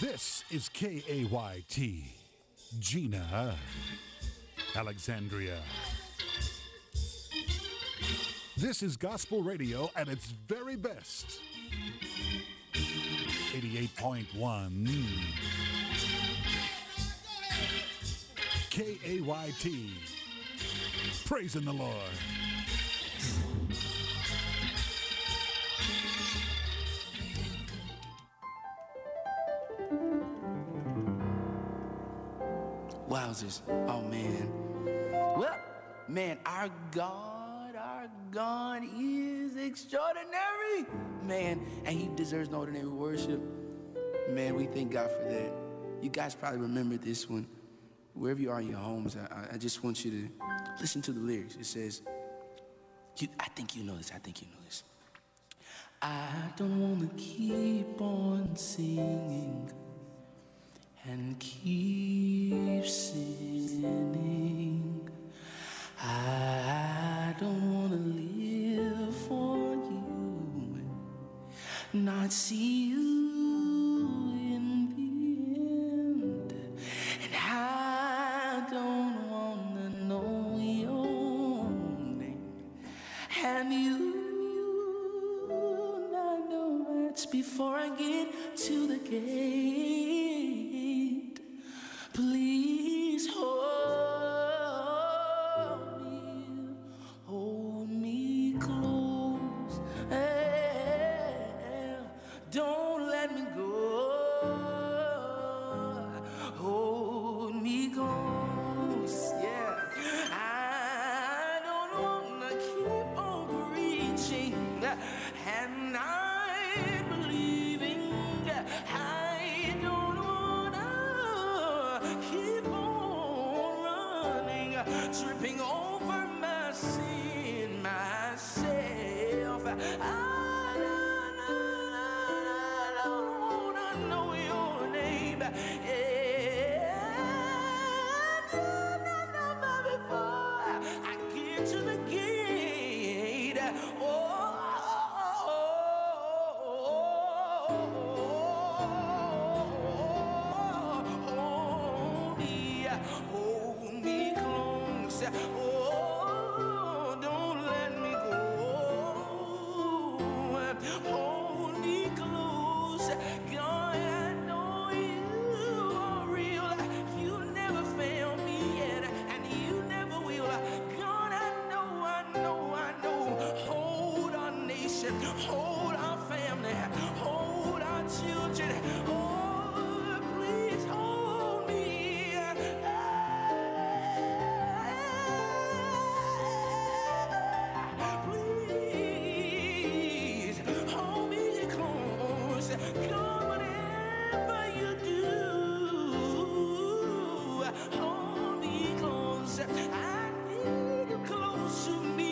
This is KAYT, Gina, Alexandria. This is gospel radio at its very best. 88.1 KAYT. Praising the Lord. Wowzers. Oh, man. Well, man, our God is extraordinary. Man, and he deserves no ordinary worship. Man, we thank God for that. You guys probably remember this one. Wherever you are in your homes, I just want you to listen to the lyrics. It says, I think you know this. I don't want to keep on singing and keep sinning. I don't want to live for you, not see you in the end. And I don't want to know your name. And you, I know that's before I get to the gate. Please hold me close. Don't let me go. Hold me close. Yeah. I don't wanna keep on preaching and I'm believing. I don't wanna keep on running, tripping over my sin myself. I don't wanna know your name. Before I get to the gate. Hold me close. Oh, don't let me go. Hold me close. God, I know you are real. You never failed me yet, and you never will. God, I know. Hold our nation, hold our family, hold our children. Oh, please hold me. Please hold me close. God, whatever you do, hold me close. I need you close to me.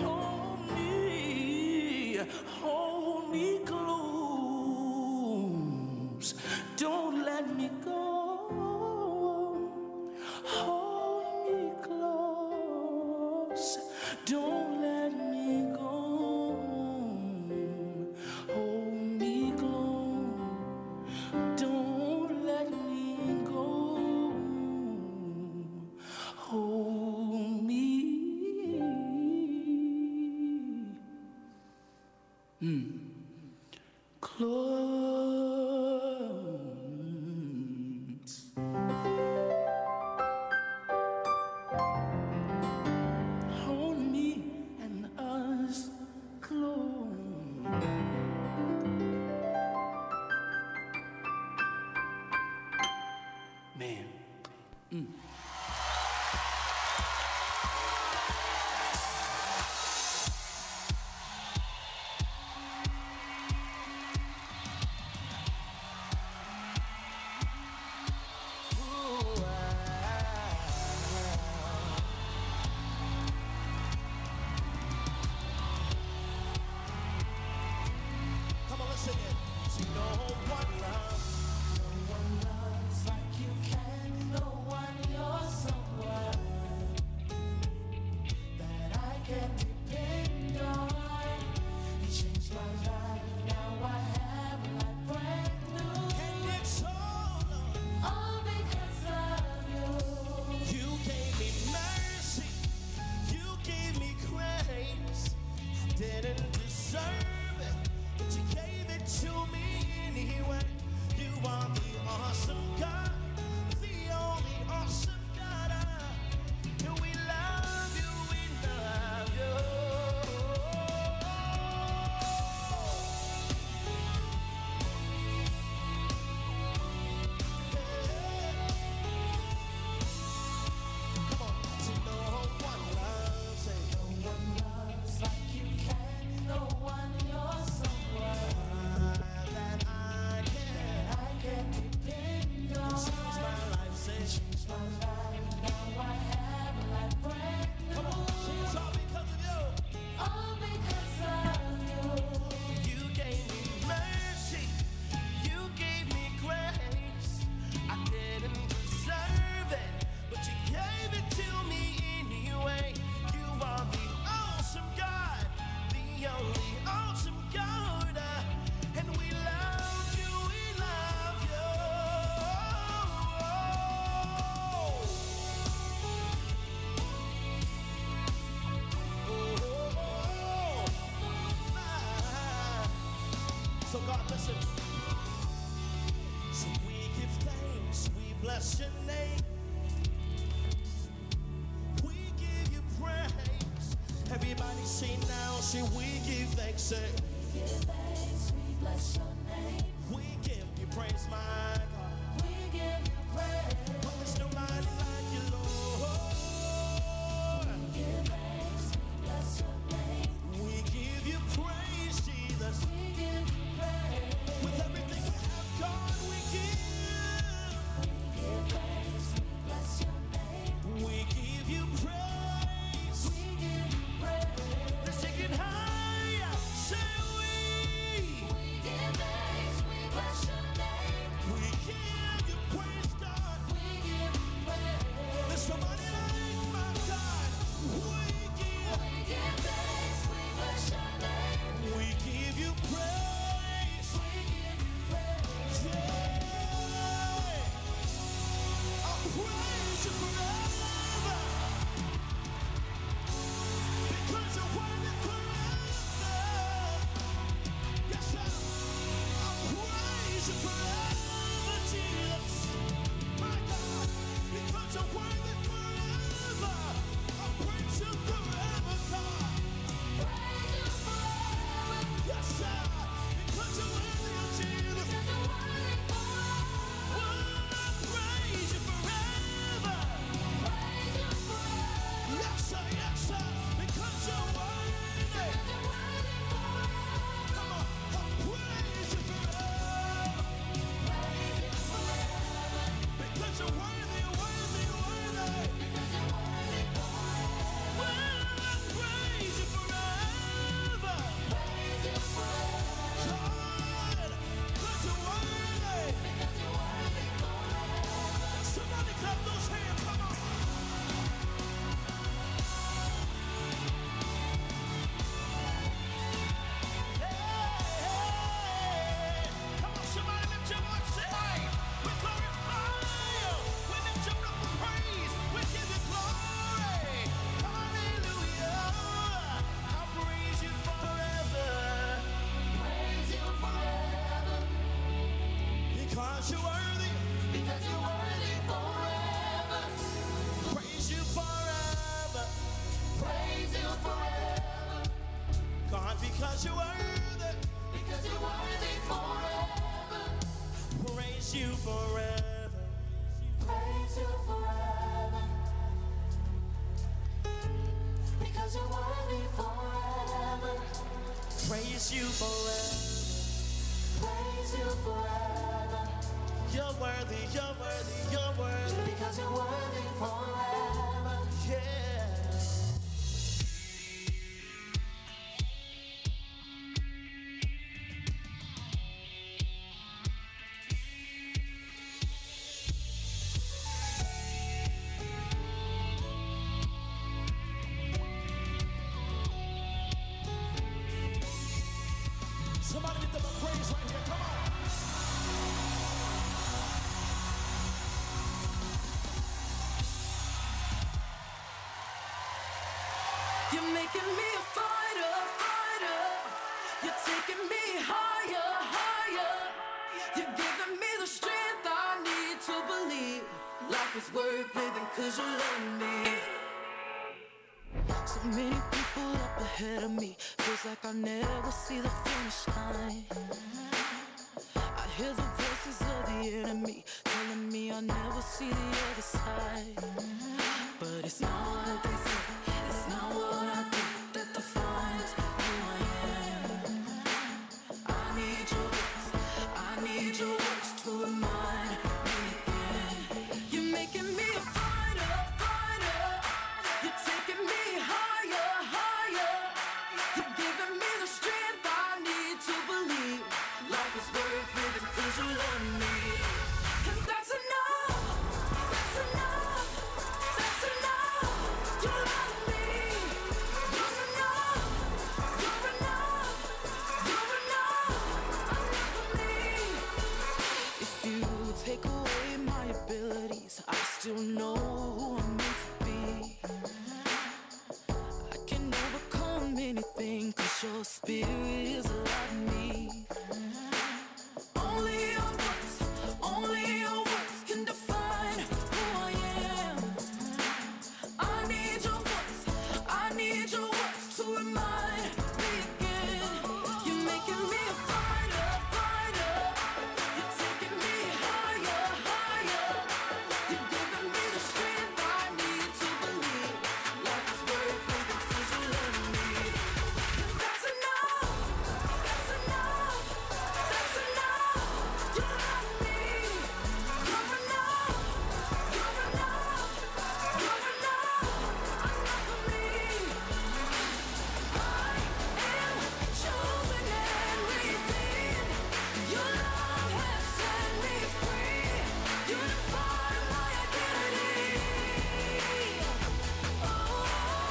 Hold me close. Don't let me go. Hold me close. Don't let me go. Hold me close. Don't let me go. Hold me close. Hold me and us close. Man. didn't deserve it, but you gave it to me anyway. You are the awesome God, the only awesome God. And we love you, we love you. Come on, to no one loves it. No one loves like you can. No one you're someone That I can depend on. change my life, say. Change my life, now I have a life brand new. Come on, it's all because of you. All because of you. You gave me mercy, you gave me grace. I didn't deserve it, but you gave it to me anyway. You are the awesome God, the only awesome God. And we love you, we love you. So God, listen. So we give thanks, we bless your name. We give you praise. Everybody say now, say we give thanks, say. We give thanks, we bless your name. We give you praise, my God. We give you praise. There's nobody like you, Lord. We give thanks, we bless your name. We give you praise, Jesus. We give you praise. With everything we have, God, we give. We give thanks, we bless your name. We give you praise. We give you praise. Let's take it higher. Say we. We give thanks, we bless your name. We give you praise, God. We give you praise. There's somebody like my God. We give thanks, we bless your name. you praise. We give you praise. Yeah. I'll praise you forever. Because you're worthy forever. Yes, sir. I'll praise you forever, Jesus. My God. Because you're worthy forever. I'll praise you forever, God. Praise you forever. Yes, sir. Because you're worthy, oh Jesus. Because you're worthy forever. Oh, I'll praise you forever. Praise you forever. Yes, sir. Yes, sir. Because you're worthy. Because you're worthy forever. Come on. I'll praise you forever. Praise you forever. Because you're worthy, worthy, worthy. Because you're worthy forever. Well, I'll praise you forever. Praise you forever. God, because you're worthy. Because you're worthy forever. Somebody clap those hands. Come on. Hey, come on, somebody lift your voice. Say, hey, we glorify you. We lift you up for praise. We give you glory. Hallelujah. I'll praise you forever. Praise you forever. Because you're worthy. Because you're worthy forever. Praise you forever. Praise you forever. God, because you're worthy. Because you're worthy forever. Praise you forever. Praise you forever. Because you're worthy forever. Praise you forever. Praise you forever. You're worthy, you're worthy, you're worthy. Because you're worthy forever. Yeah. Somebody lift up a praise right here. Come on. You're giving me the strength I need to believe life is worth living 'cause you love me. So many people up ahead of me, feels like I'll never see the finish line. I hear the voices of the enemy telling me I'll never see the other side. But it's not what they say, it's not what I do that defines who I am. I need your words, I need your words to remind me again. You're making me a fighter, fighter. You're taking me higher, higher. You're giving me the strength I need to believe life is worth living 'cause you love me. And that's enough, that's enough, that's enough. You love me. You're enough, you're enough, you're enough for me. If you take away my abilities, I still know who I'm meant to be. I can overcome anything 'cause your spirit is alive in me. Only your words can define who I am. I need your voice, I need your words to remind me again. You're making me a fighter, fighter. You're taking me higher, higher. You're giving me the strength I need to believe life is worth living 'cause you love me. And that's enough, that's enough, that's enough. You love me. You're enough, you're enough, you're enough for me. I am chosen and redeemed. Your love has set me free. You define my identity. Oh,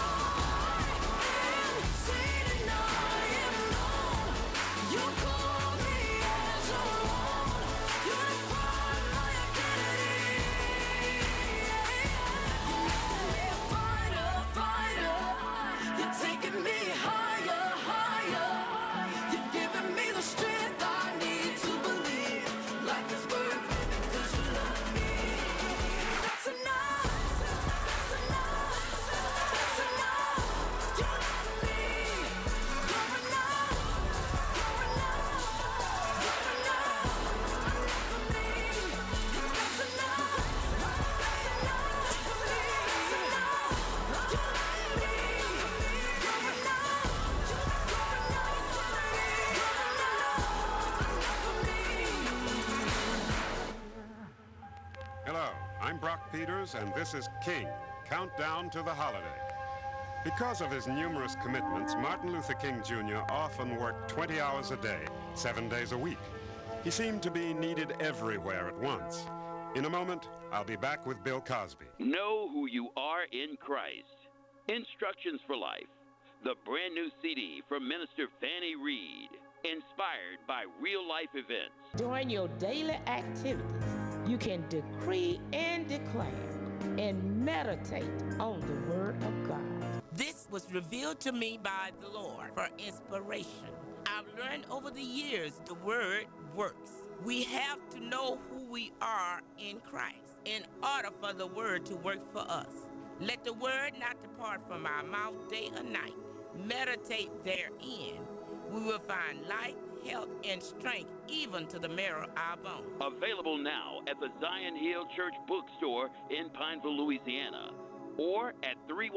I am seen and I am known. You call me as your own. You define my identity. You're making me a fighter, fighter. You're taking me higher, higher. You're giving me the strength I need to believe life is worth living 'cause you love me. That's enough, that's enough, that's enough. You love me. You're enough, you're enough, you're enough for me. And that's enough, that's enough for me. That's enough. You love me. You're enough, you're enough for me. Hello, I'm Brock Peters, and this is King, Countdown to the Holiday. Because of his numerous commitments, Martin Luther King Jr. often worked 20 hours a day, 7 days a week. He seemed to be needed everywhere at once. In a moment, I'll be back with Bill Cosby. Know who you are in Christ. Instructions for Life. The brand new CD from Minister Fannie Reed. Inspired by real life events. During your daily activities, you can decree and declare and meditate on the Word of God. This was revealed to me by the Lord for inspiration. I've learned over the years the Word works. We have to know who we are in Christ in order for the Word to work for us. Let the Word not depart from our mouth day or night. Meditate therein. We will find life, health, and strength even to the marrow of our bones. Available now at the Zion Hill Church Bookstore in Pineville, Louisiana. Or at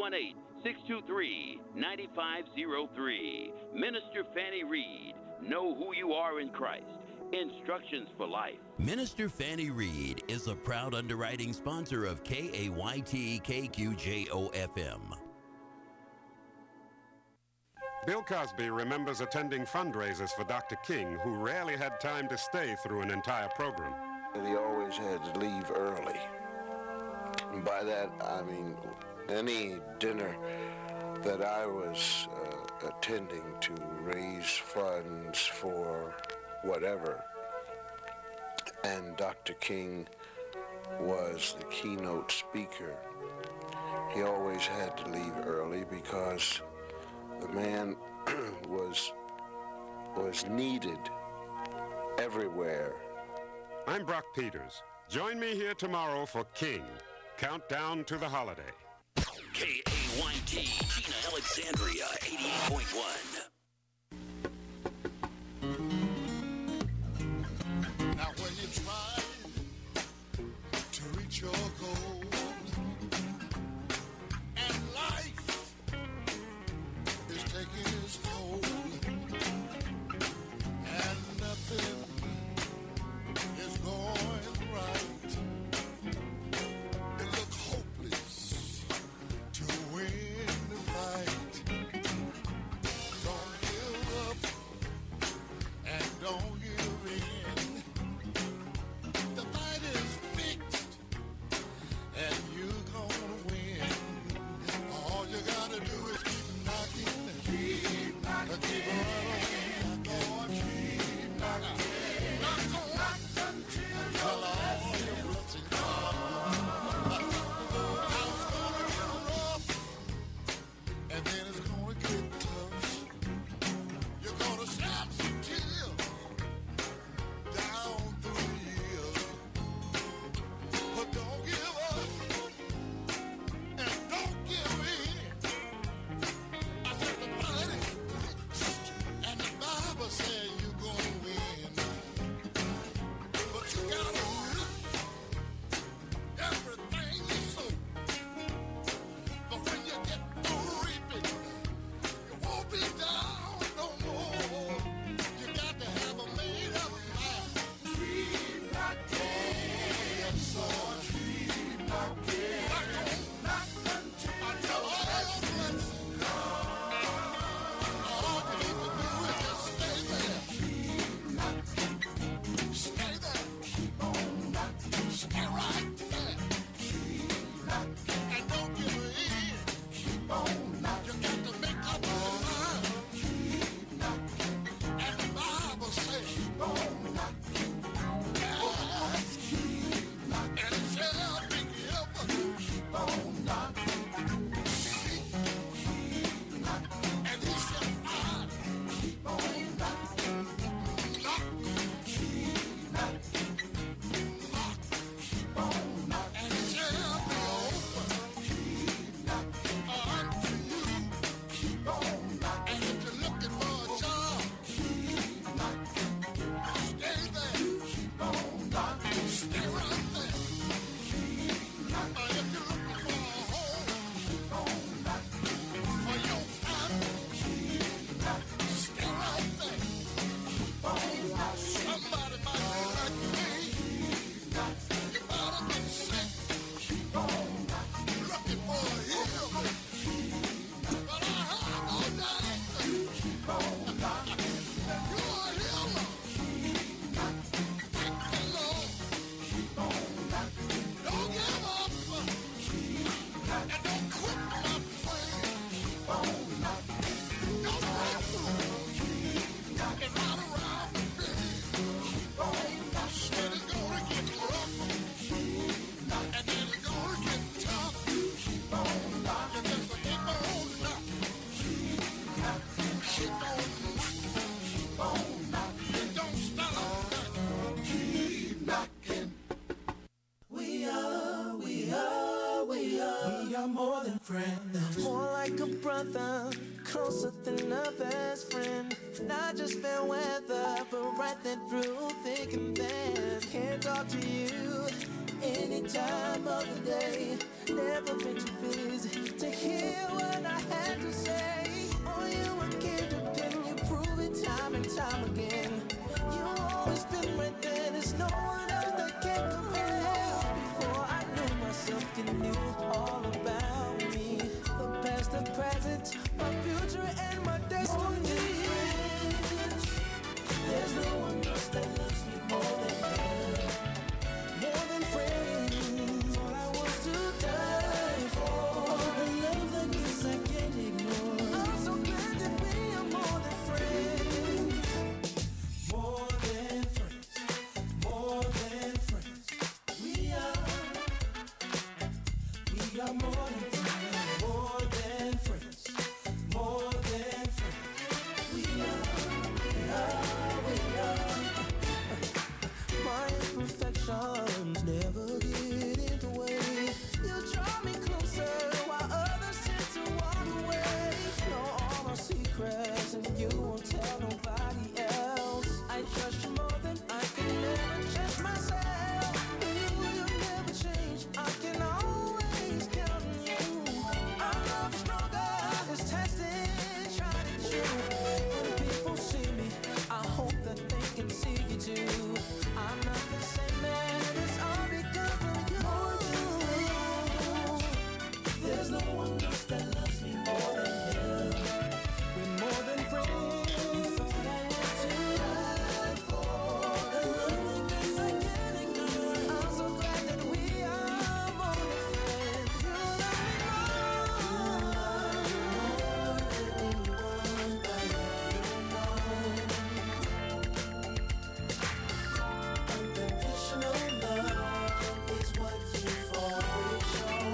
318-623-9503. Minister Fannie Reed. Know who you are in Christ. Instructions for Life. Minister Fannie Reed is a proud underwriting sponsor of KAYT KQJO-FM. Bill Cosby remembers attending fundraisers for Dr. King, who rarely had time to stay through an entire program. And he always had to leave early. And by that, I mean any dinner that I was attending to raise funds for whatever. And Dr. King was the keynote speaker. He always had to leave early because the man was needed everywhere I'm Brock Peters. Join me here tomorrow for King, Countdown to the Holiday. KAYT, Gina Alexandria, 88.1. Now when you try to reach your goal and life is taking its toll and nothing is going right, it looks hopeless to win the fight. Don't give up and don't give in. The fight is fixed and you're gonna win. All you gotta do is keep knocking, keep knocking, keep running, keep knocking, knock on, until all your blessings come. Now it's gonna get rough and then it's gonna get tough. You're gonna shed some tears down through the years, but don't give up and don't give in. I said the fight is fixed, and the Bible says you're gonna win, but you gotta reap everything you sow. But when you get through reaping, you won't be down no more. You got to have a made up mind. Keep knocking, yes, Lord. Keep knocking, knock until all your blessings come. All you need to do is just stay there. Keep knocking, stay there. Keep on knocking, stay right there. Keep knocking, and don't give in. Keep on knocking, you got to make up your mind. Keep knocking, and the Bible says keep on knocking. Yes, keep knocking, and it shall be given. Keep on knocking, seek, keep knocking, and he shall find. Keep on knocking, knock, keep knocking, knock, keep on knocking, and it shall be open. Keep knocking unto you. Keep on knocking, and if you're looking for a job, keep knocking, stay there. Keep on knocking, stay right there. Keep knocking, if you're looking for a home, keep on knocking, for your family, keep knocking, stay right there. Keep on knocking, somebody might be like me. Keep knocking, you might have been sick. Keep on knocking, looking for a healing. But I have no doubt. Keep on knocking, you're a healer. Keep knocking, thank the Lord. Keep on knocking, don't give up. Keep knocking, and don't quit my praying. Keep on knocking, don't break through. Keep knocking, right around the bend. Keep on knocking, and it's gonna get rough. Keep knocking, and then it's gonna get tough. Keep on knocking, just keep on knocking. Keep knocking, keep on knocking. Keep on knocking, don't stop knocking. Keep knocking. We are more than friends. More like a brother, closer than a best friend. Not just fair weather, but right then through thick and thin. Can't talk to you any time of the day. Never been too busy to hear what I had to say. Oh, you were depend, you prove it time and time again. You always been right there, there's no one else that can compare. Before I knew myself, you knew all about me. The past, the present, my future, and my destiny. There's no one else that loves me more than you. More than friends, all I was to die for. The love that gives I can't ignore. promise and you won't tell nobody else. I trust you more than I can ever trust myself. You'll never change, I can always count on you. Our love is stronger, it's tested, tried and true. When people see me, I hope that they can see you too. I'm not the same man, it's all because of you. There's no one else that loves me more than you. We're more than friends. Thought I was too bad for the love that I can't ignore. I'm so glad that we are more than friends. You love me unconditional love is what you've always shown.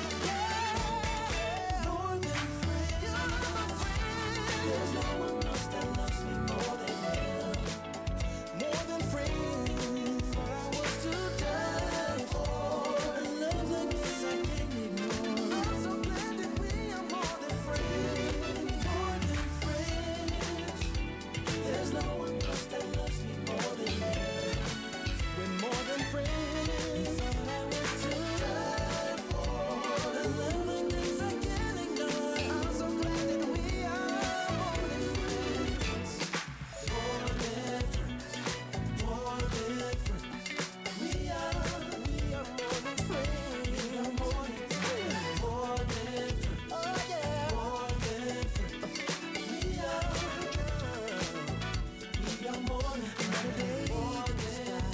More than friends. There's no one else that loves me more than you. More than friends. For I was to die for a love like this I can't ignore. I'm so glad that we are more than friends. More than friends. There's no one else that loves me more than you. We're more than friends. Thought I was to die for a love like this I can't ignore. I'm so glad that we are more than friends. More than friends. More than friends. We are more than friends. We are more than friends. More than friends. Oh yeah. More than friends. We are more than friends. More than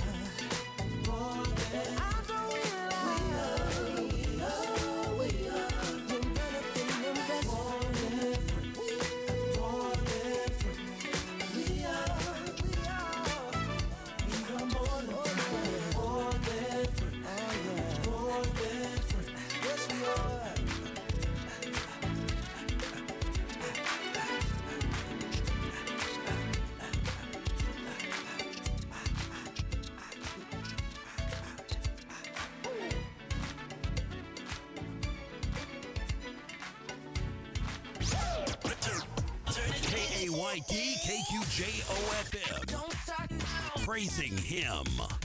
KAYT KQJOFM. Praising Him.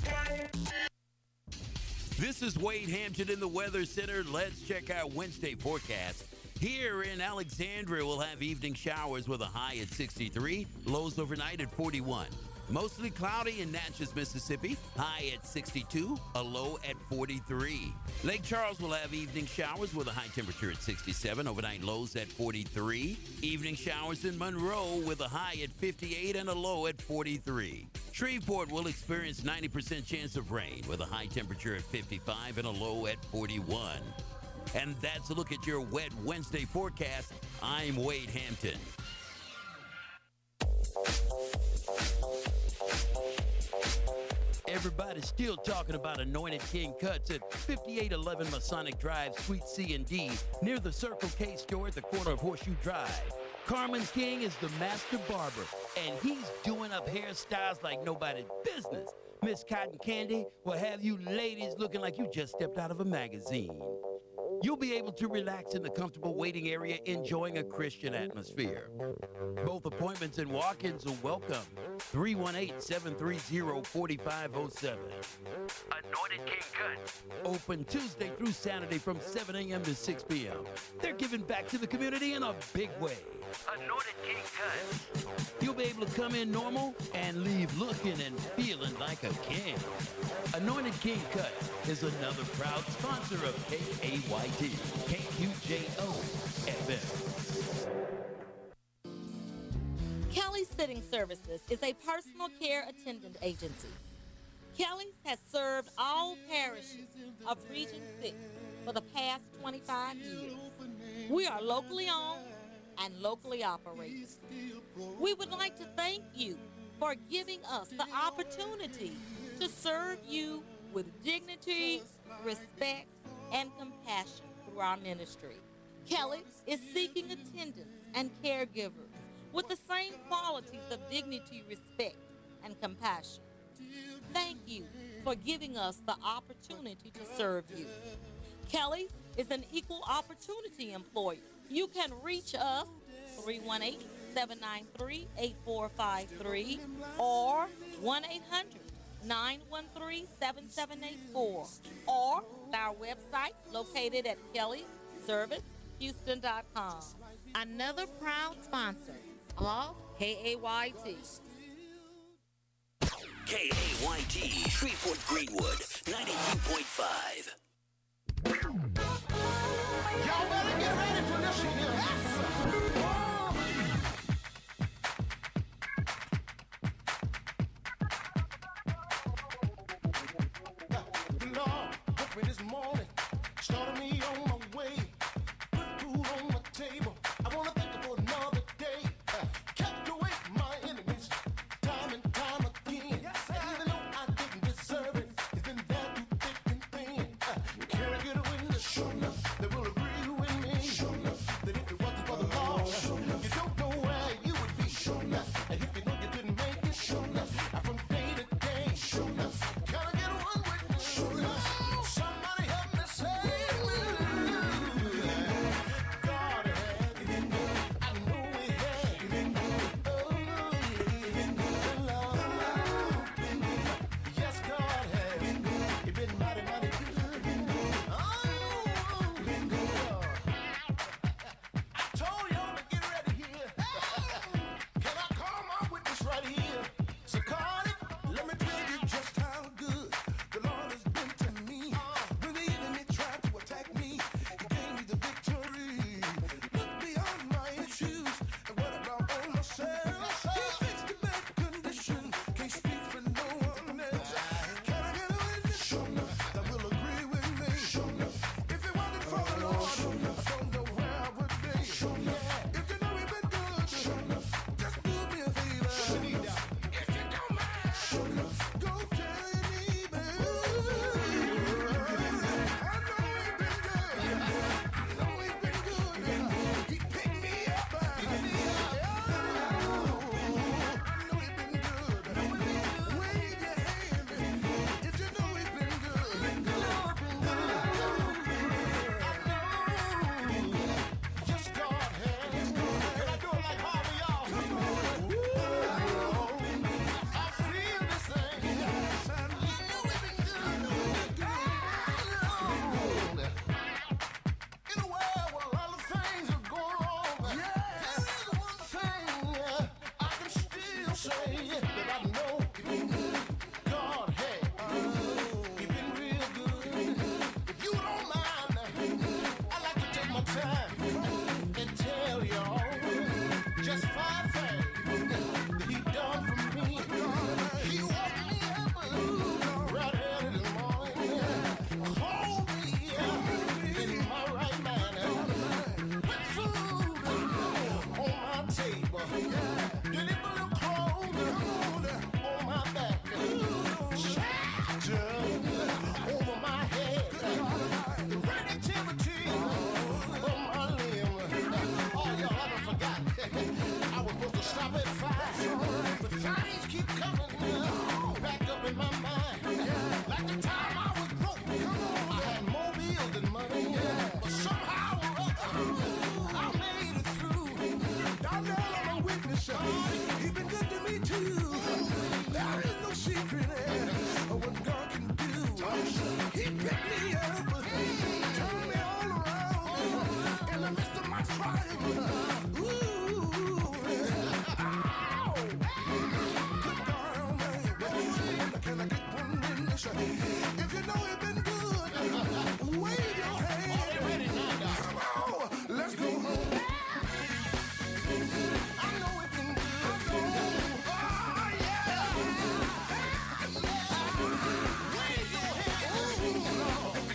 This is Wade Hampton in the Weather Center. Let's check our Wednesday forecast. Here in Alexandria, we'll have evening showers with a high at 63, lows overnight at 41. Mostly cloudy in Natchez, Mississippi, high at 62, a low at 43. Lake Charles will have evening showers with a high temperature at 67, overnight lows at 43. Evening showers in Monroe with a high at 58 and a low at 43. Shreveport will experience 90% chance of rain with a high temperature at 55 and a low at 41. And that's a look at your wet Wednesday forecast. I'm Wade Hampton. Everybody's still talking about Anointed King Cuts at 5811 Masonic Drive, Suite C and D, near the Circle K store at the corner of Horseshoe Drive. Carmen King is the master barber, and he's doing up hairstyles like nobody's business. Miss Cotton Candy will have you ladies looking like you just stepped out of a magazine. You'll be able to relax in the comfortable waiting area, enjoying a Christian atmosphere. Both appointments and walk-ins are welcome. 318-730-4507. Anointed King Cuts. Open Tuesday through Saturday from 7 a.m. to 6 p.m. They're giving back to the community in a big way. Anointed King Cuts. You'll be able to come in normal and leave looking and feeling like a king. Anointed King Cuts is another proud sponsor of KAYT, KQJO FM. Kelly's Sitting Services is a personal care attendant agency. Kelly's has served all parishes of Region 6 for the past 25 years. We are locally owned and locally operated. We would like to thank you for giving us the opportunity to serve you with dignity, respect, and compassion through our ministry. Kelly's is seeking attendants and caregivers with the same qualities of dignity, respect, and compassion. Thank you for giving us the opportunity to serve you. Kelly's is an equal opportunity employer. You can reach us 318 793-8453 or 1-800-913-7784 or our website located at kellyservicehouston.com. Another proud sponsor of KAYT. KAYT, Shreveport Greenwood, 92.5. Y'all better get ready for this here. Lord, woke me this morning, started me on my way, put food on my table. I wanna thank you for another day. Kept away my enemies, time and time again. And even though I didn't deserve it, it's been there through thick and thin. Can I get a witness? Sure enough, they will agree with me. Sure enough, that if it wasn't for the Lord, sure enough, you don't know where you would be. Sure enough, and if you know you didn't make it, sure enough, from day to day, sure enough. Can I get one witness? Sure enough, somebody help me say, God had been good. I know He had been good. Oh, been good, Lord. Yes, God had been good. He been mighty, mighty good. Oh, been good. I told y'all to get ready here. Can I call my witness right here? So Cardi, let me tell you just how good the Lord has been to me. When the enemy tried to attack me, He gave me the victory. Look beyond my issues and what about all myself? He fixed the bad condition. Can't speak for no one else. Can I get a witness? Sure enough, that will agree with me. Sure enough, if it wasn't for the Lord, I don't know where I would be. Sure enough, if you know He's been good, sure enough, just do me a favor. If you don't mind, sure enough, go tell your neighbor. I know He's been good. I know He's been good. He picked me up. I know He's been good. Wave your hand if you know He's been good. Yes, God has. Can I do it like Harvey, y'all? I feel this thing. I know He's been good. In a world where a lot of things are going wrong, there is one thing I can still say that I know He's been good. God has. He's been real good. If you don't mind, I'd like to take my time and tell y'all just 5 things that He done for me. He woke me up right early this morning, hold me in my right mind, put food on my table, deliver clothes on my back, shelter over my head, relativity on my limb. Oh, y'all haven't forgotten. I was supposed to stop at 5, but things keep coming back up in my mind. Like the time I was broke, I had more bills than money, but somehow or other, I made it through. Darnell, I'm a witness. He's been good to me too. There is no secret of what God can do. He picked me up, turned me all around in the midst of my trial. Ooh, ow! Good God Almighty, can I get one witness? If you know He's been good, wave your hand. Come on, let's go home. I know He's been good. Oh, yeah. Wave your hand.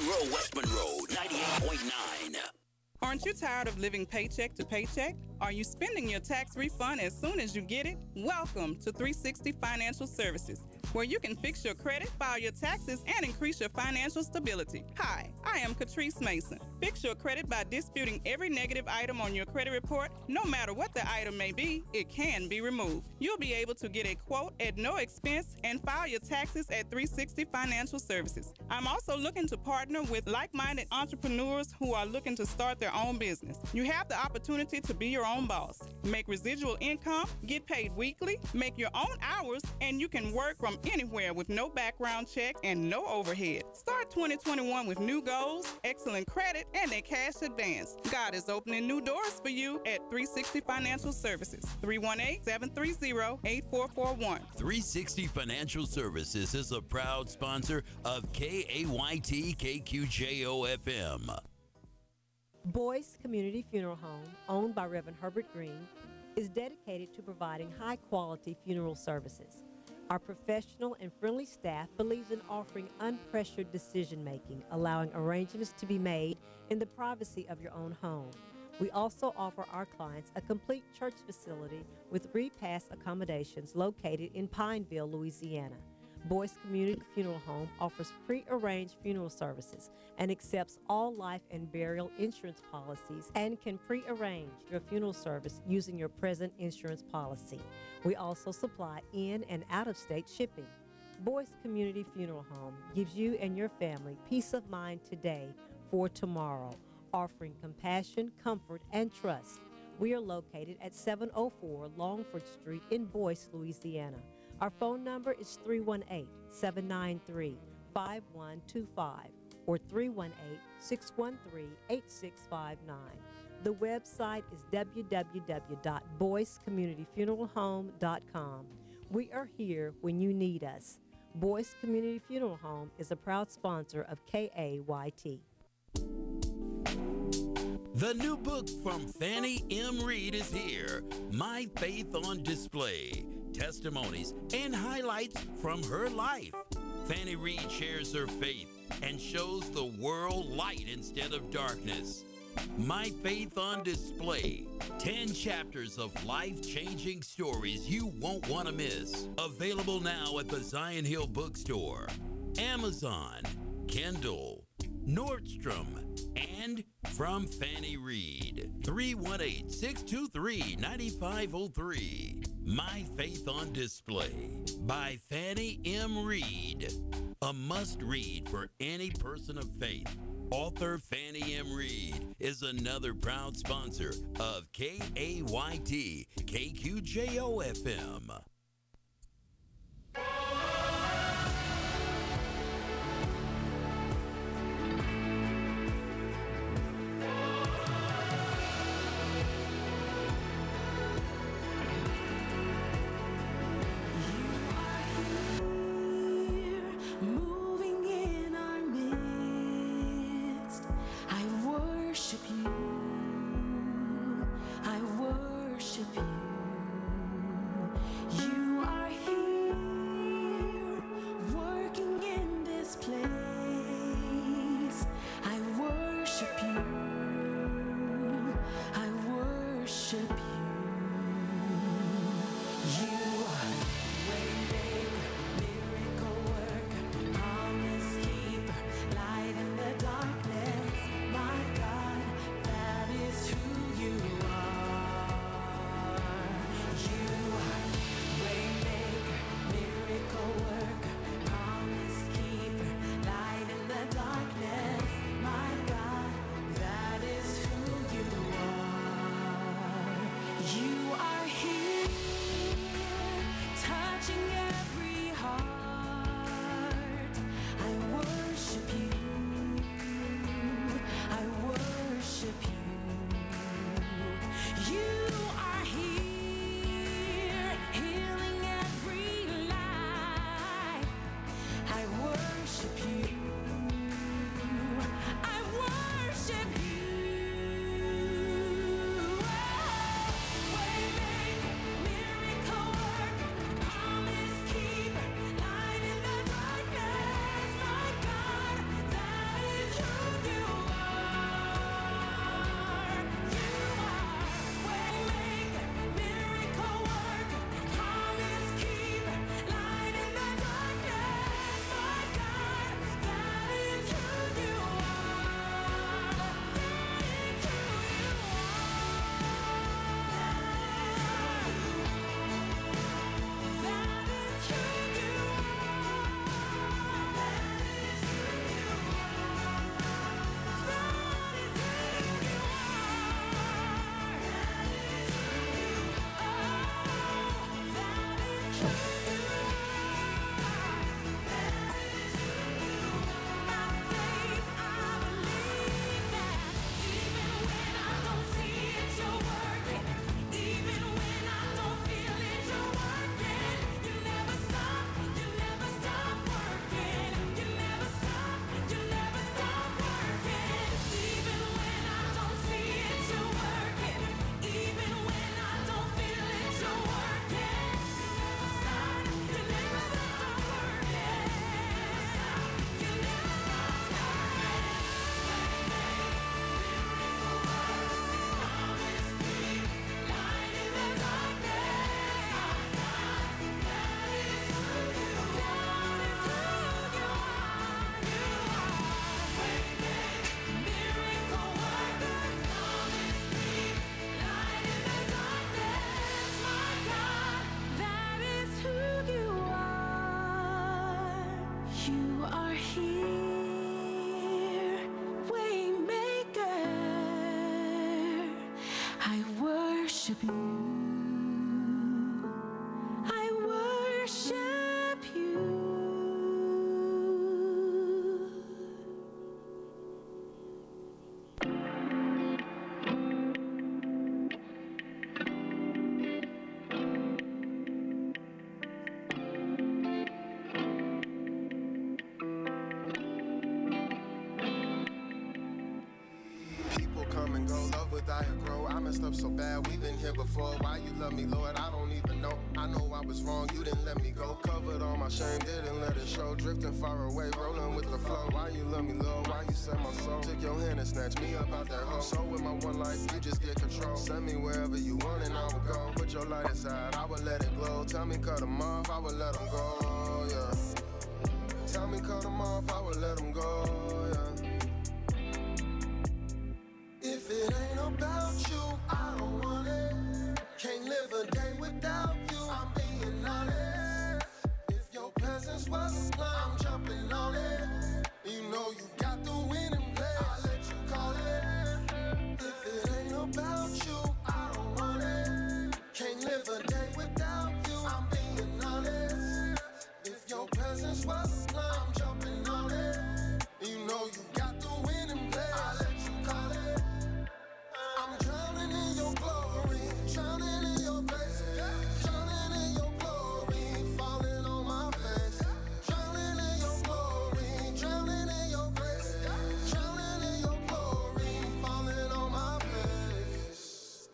Monroe, West Monroe, 98.9. Aren't you tired of living paycheck to paycheck? Are you spending your tax refund as soon as you get it? Welcome to 360 Financial Services, where you can fix your credit, file your taxes, and increase your financial stability. Hi, I am Catrice Mason. Fix your credit by disputing every negative item on your credit report. No matter what the item may be, it can be removed. You'll be able to get a quote at no expense and file your taxes at 360 Financial Services. I'm also looking to partner with like-minded entrepreneurs who are looking to start their own business. You have the opportunity to be your own boss, make residual income, get paid weekly, make your own hours, and you can work from anywhere with no background check and no overhead. Start 2021 with new goals, excellent credit, and a cash advance. God is opening new doors for you at 360 Financial Services, 318-730-8441. 360 Financial Services is a proud sponsor of KAYT KQJO FM. Boyce Community Funeral Home, owned by Reverend Herbert Green, is dedicated to providing high-quality funeral services. Our professional and friendly staff believes in offering unpressured decision-making, allowing arrangements to be made in the privacy of your own home. We also offer our clients a complete church facility with repass accommodations located in Pineville, Louisiana. Boyce Community Funeral Home offers pre-arranged funeral services and accepts all life and burial insurance policies and can pre-arrange your funeral service using your present insurance policy. We also supply in and out-of-state shipping. Boyce Community Funeral Home gives you and your family peace of mind today for tomorrow, offering compassion, comfort, and trust. We are located at 704 Longford Street in Boyce, Louisiana. Our phone number is 318-793-5125 or 318-613-8659. The website is www.boycecommunityfuneralhome.com. We are here when you need us. Boyce Community Funeral Home is a proud sponsor of KAYT. The new book from Fannie M. Reed is here, My Faith on Display. Testimonies and highlights from her life. Fannie Reed shares her faith and shows the world light instead of darkness. My Faith on Display. 10 chapters of life-changing stories you won't want to miss. Available now at the Zion Hill Bookstore, Amazon, Kindle, Nordstrom, and from Fannie Reed. 318-623-9503. My Faith on Display by Fannie M. Reed. A must-read for any person of faith. Author Fannie M. Reed is another proud sponsor of KAYT KQJO FM. Moving in our midst, I worship you. I worship you. You are here, working in this place. I worship you. I worship you. You are waymaker, miracle worker, promise keeper, light in the darkness. My God, that is who you are. You are waymaker, miracle worker, promise keeper, light in the darkness. My God, that is who you are. You are here, touching every heart. I worship you. I worship you. You are here, healing every life. I worship you. I worship you. Waymaker, miracle worker, promise here, Waymaker. I worship you. I worship you. People come and go, love will die or grow. I messed up so bad, we've been here before. Why you love me, Lord, I don't even know. I know I was wrong, you didn't let me go. Covered all my shame, didn't let it show. Drifting far away, rolling with the flow. Why you love me, Lord, why you set my soul? Took your hand and snatched me up out that hole. So with my one life, you just get control. Send me wherever you want and I will go. Put your light aside, I will let it glow. Tell me cut them off, I will let them go, yeah. Tell me cut them off, I will let them go, yeah. If it ain't about you, I don't want it. Can't live a day without you, I'm being honest. If your presence was a plan, I'm jumping on it. You know you got the winning play, I'll let you call it. If it ain't about you, I don't want it. Can't live a day without you, I'm being honest. If your presence was a plan, I'm jumping on it. You know you got the winning play, I'll let you call it. I'm drowning in your glory, drowning in your grace, drowning in your glory, falling on my face. Drowning in your glory, drowning in your grace, drowning in your glory, falling on my face.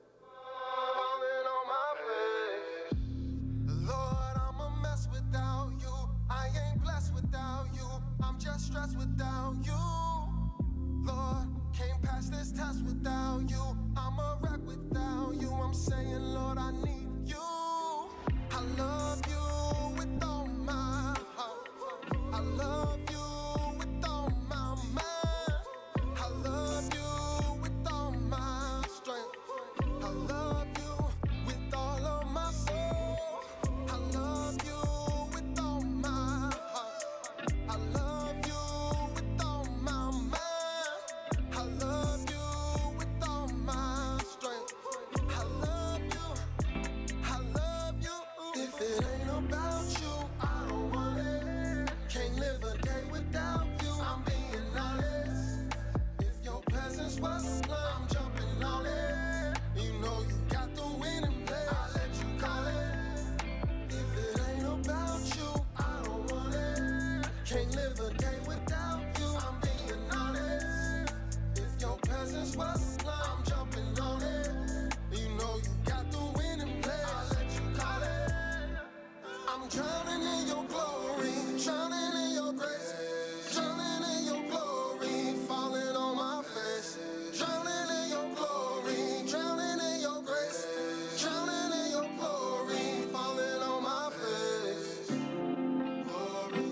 Falling on my face. Lord, I'm a mess without you. I ain't blessed without you. I'm just stressed without you. Lord, can't pass this test without you. I'm a wreck without you. I'm saying, Lord, I need you. I love you with all my heart. I love you with all my mind. I love you with all my strength. I love you with all of my soul. I love you with all my heart. I love you with all my mind. I love you with all my strength. I love you. I love you. If it ain't about you, I don't want it. Can't live a day without you, I'm being honest. If your presence was a plan, I'm jumping on it. You know you got the winning play, I'll let you call it. If it ain't about you, I don't want it. Can't live a day without you, I'm being honest. If your presence was a plan, I'm jumping on it. You know you got the winning play, I'll let you call it. I'm drowning in your glory, drowning in your grace, drowning in your glory, falling on my face. Drowning in your glory, drowning in your grace, drowning in your glory, falling on my face. Glory,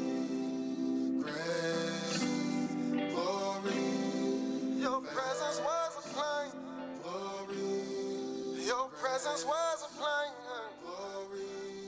grace, glory. Your presence was a plane. Glory. Your presence was a plane. Glory.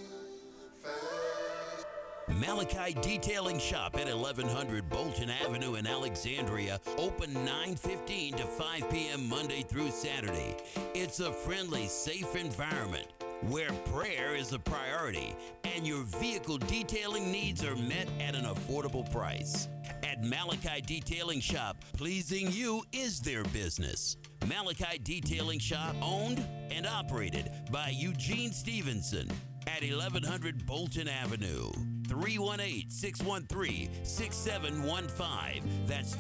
Malachi Detailing Shop at 1100 Bolton Avenue in Alexandria, open 9:15 to 5 p.m. Monday through Saturday. It's a friendly, safe environment where prayer is a priority and your vehicle detailing needs are met at an affordable price. At Malachi Detailing Shop, pleasing you is their business. Malachi Detailing Shop, owned and operated by Eugene Stevenson at 1100 Bolton Avenue. 318-613-6715. That's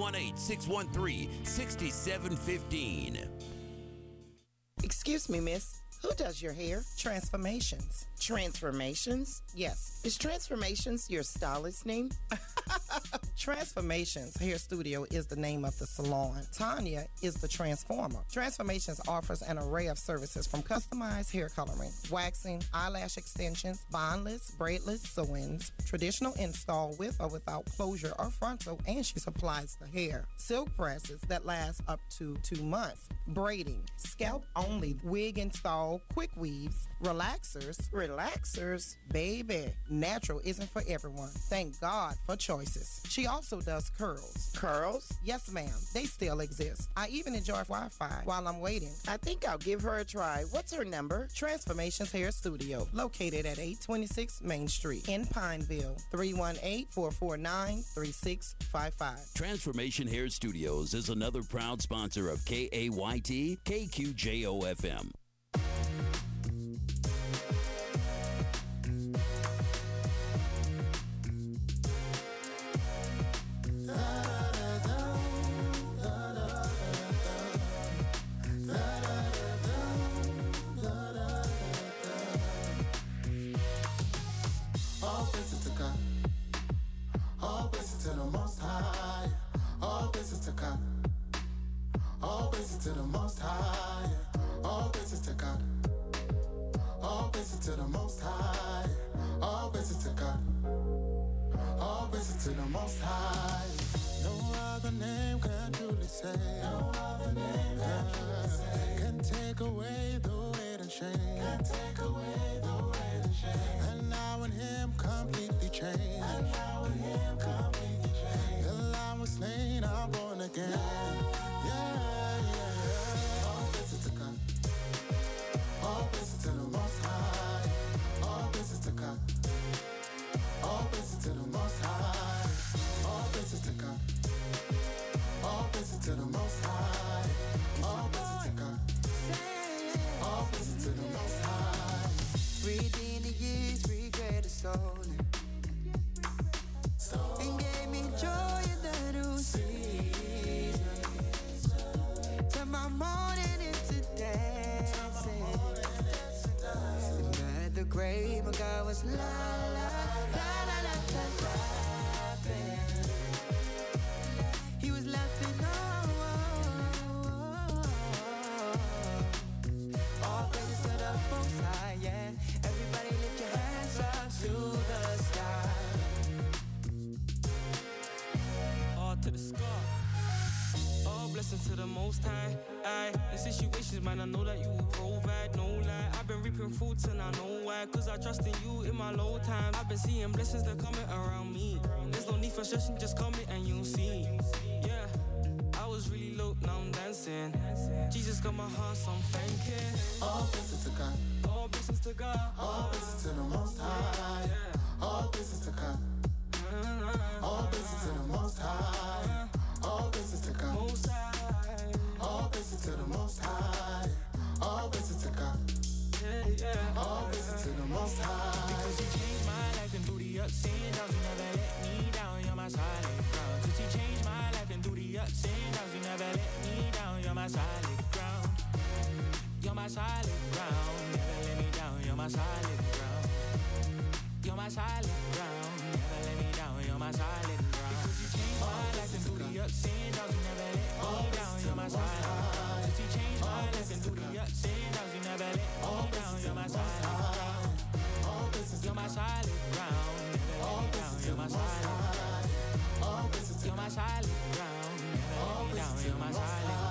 318-613-6715. Excuse me, miss. Who does your hair? Transformations. Transformations? Yes. Is Transformations your stylist name? Transformations Hair Studio is the name of the salon. Tanya is the transformer. Transformations offers an array of services from customized hair coloring, waxing, eyelash extensions, bondless, braidless sew-ins, traditional install with or without closure or frontal, and she supplies the hair. Silk presses that last up to 2 months. Braiding, scalp only, wig install, quick weaves, relaxers, baby. Natural isn't for everyone. Thank God for choice. choices. She also does curls. Curls? Yes, ma'am. They still exist. I even enjoy Wi-Fi while I'm waiting. I think I'll give her a try. What's her number? Transformations Hair Studio, located at 826 Main Street in Pineville, 318-449-3655. Transformation Hair Studios is another proud sponsor of KAYT KQJO-FM. All praises to God. All praises to the Most High. All praises to God. All praises to the Most High. All praises to God. All praises to the Most High. All praises to God. All praises to the Most High. No other name can truly save. No other name can truly save. Can take away the weight and shame. Can take away the weight and shame. And now in Him completely changed. And now in Him completely changed. The Lamb was slain, I'm born again. Yeah. All praises to God. All praises to the Most High. All praises to God. All praises to the Most High. All praises to God. All praises to the Most High. All praises to God. All praises to the Most High. Redeemed the years, regret is stolen. And gave me joy in the new season. Turn my mourning into dancing. And at the grave, my God was la la la la la la laughing. He was laughing, oh. All praises to the Most High, yeah. Everybody lift your hands up to the sky. All to the sky. All blessings to the Most High. In situations, man, I know that you will provide, no lie. I've been reaping fruits and I know why. Cause I trust in you in my low times. I've been seeing blessings that coming around me. There's no need for stressing, just come in and you'll see. Yeah, I was really low, now I'm dancing. Jesus got my heart, so I'm thanking. All praises to God. All blessings to God. All praises to the Most High. All praises to God. All praises to the Most High. All praises to God. Most High. All praises to the Most High. All praises to God. All praises to the Most High. Because you changed my life and through the ups and downs, you never let me down. You're my solid ground. Because you changed my life and through the ups and downs, you never let me down. You're my solid ground. You're my solid ground. Never let me down. You're my solid ground. You're my solid ground. Never let me down. You're my solid ground. Because you changed my life and through the ups and downs, you never let me down. You're my solid ground. Because you changed my life and through the ups and downs, you never let me down. You're my solid ground. You're my solid ground. Never let me down. You're my solid ground. You're my solid ground. Never let me down. You're my solid ground.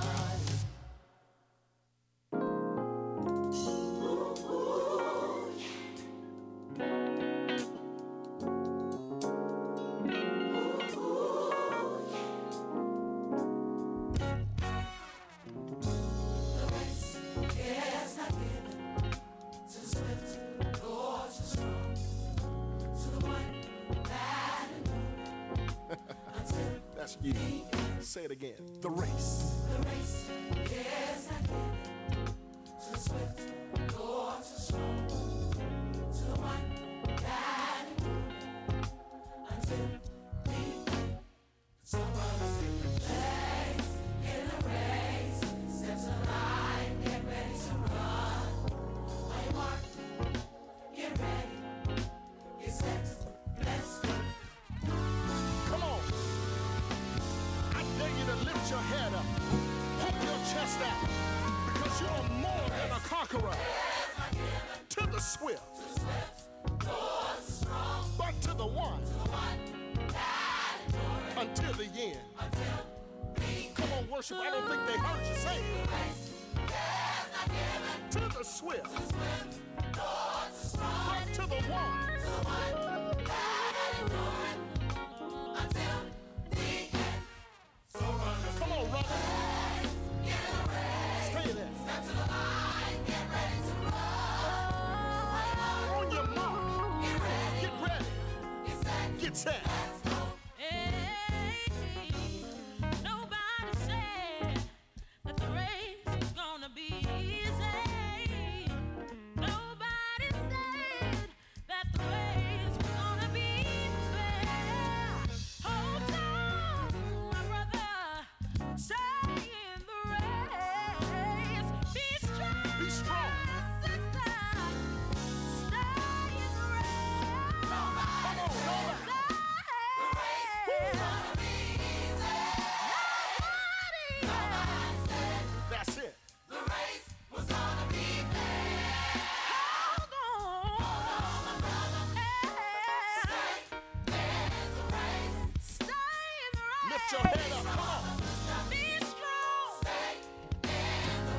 That's you. Say it again. The race. The race is not given to the swift nor to the strong, to the one that endures until the end. Somebody say, legs in the race, steps alive, get ready to run. On your mark, get ready, get set, let's go. Come on. I dare you to lift your head up. Pump your chest out. Because you're more than a conqueror. To the swift. But to the one. Until the end. Come on, worship. I don't think they heard you say it. To the swift. But to the one. everybody. Stay there. Step to the line, get ready to run. On your mark, get ready. Get set. Nobody said that the race is gonna be easy. Nobody said that the race was gonna be fair. Hold on, my brother. Stay in the race. Be strong. Be strong. Sister. Stay in the race. Come on, nobody. That's it. The race was gonna be fair. Hold on, my brother. Stay in the race. Stay in the race. Lift your head up. Come on. Be strong. Stay in the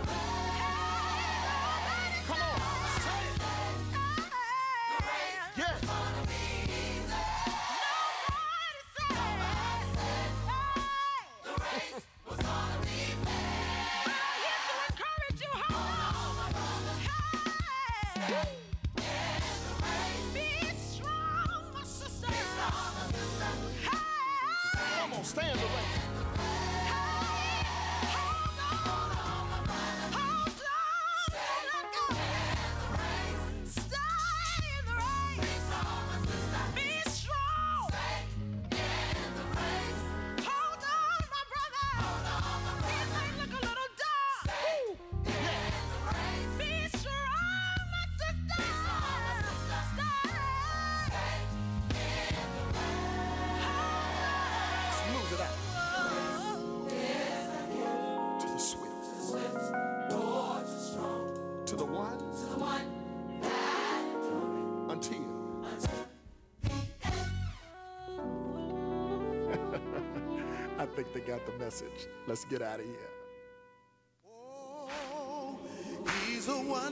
race. Come on. Say it. The race Yeah. was gonna be easy. Nobody said the race was gonna be fair. I'm here to encourage you. Hold on, my brother. Hey. Be strong, my sister. Be strong, my sister. Hey. Come on, stay in the race. Hold on, my brother. Hold on. Don't let go. Stay in the race. Be strong, my sister. Be strong. Stay in the race. Hold on, my brother. Hold on, my brother. It may look a little dark. Stay in the race. Be strong, my sister. Be strong, my sister. Stay in the race. Smooth it out. To the swift. To the one. Until. I think they got the message. Let's get out of here.